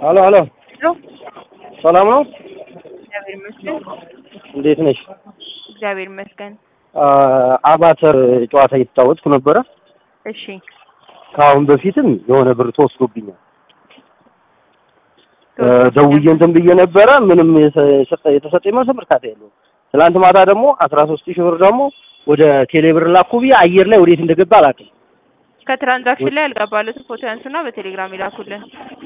ሄሎ ሄሎ ሰላም ነው? እግዚአብሔር ይመስገን። እንዴት ነሽ? እግዚአብሔር ይመስገን። አባተር ጨዋታ እየተጫወትኩ ነበረ። እሺ ከአሁን በፊትም የሆነ ብር ተወስዶብኛል። ደውዬ እንትን ብዬ ነበረ። ምንም የተሰጠኝ መልስ ብርካታ የለውም። ትናንት ማታ ደግሞ 13000 ብር ደግሞ ወደ ቴሌብር ላኩ ብዬ አየር ላይ ወዴት እንደገባ አላውቅም። ከትራንዛክሽን ላይ ያልገባለትን ፎቶ ያንሱና በቴሌግራም ይላኩልን።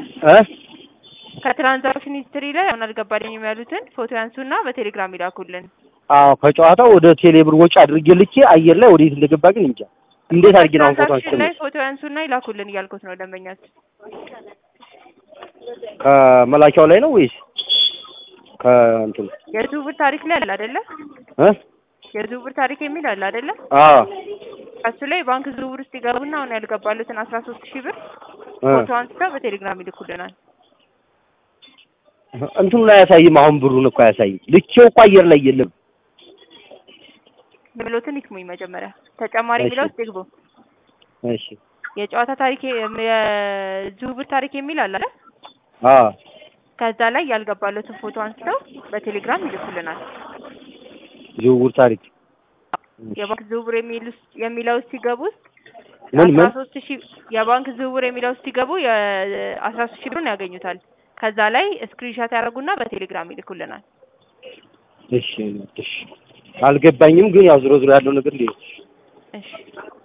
ከትራንዛክሽን ሂስትሪ ላይ አሁን አልገባልኝም ያሉትን ፎቶ ያንሱና በቴሌግራም ይላኩልን። አዎ ከጨዋታው ወደ ቴሌብር ወጪ አድርጌ ልኬ አየር ላይ ወዴት እንደገባ ግን እንጃ። እንዴት አድርጌ ነው ፎቶ ትራንዛክሽን ላይ ፎቶ ያንሱና ይላኩልን እያልኩት ነው ደንበኛችን። ከመላኪያው ላይ ነው ወይስ ከእንትን የዝውውር ታሪክ ላይ አለ አይደለ? የዝውውር ታሪክ የሚል አለ አይደለ? አዎ እሱ ላይ ባንክ ዝውውር ውስጥ ይገቡና አሁን ያልገባለትን 13000 ብር ፎቶ አንስተው በቴሌግራም ይልኩልናል። እንትኑ ላይ አያሳይም። አሁን ብሩን እኮ አያሳይም። ልኬው እኮ አየር ላይ የለም። ብሎትን ይስሙኝ መጀመሪያ ተጨማሪ ብለው ይግቡ። እሺ የጨዋታ ታሪክ የዝውውር ታሪክ የሚል አለ አይደል? አዎ ከዛ ላይ ያልገባለትን ፎቶ አንስተው በቴሌግራም ይልኩልናል። ዝውውር ታሪክ የባንክ ዝውውር የሚለው ሲገቡ ምን 13000 የባንክ ዝውውር የሚለው ሲገቡ የ13000 ብሩን ያገኙታል። ከዛ ላይ ስክሪንሾት ያደርጉና በቴሌግራም ይልኩልናል። እሺ አልገባኝም ግን ያው ዝሮ ዝሮ ያለው ነገር ልይ። እሺ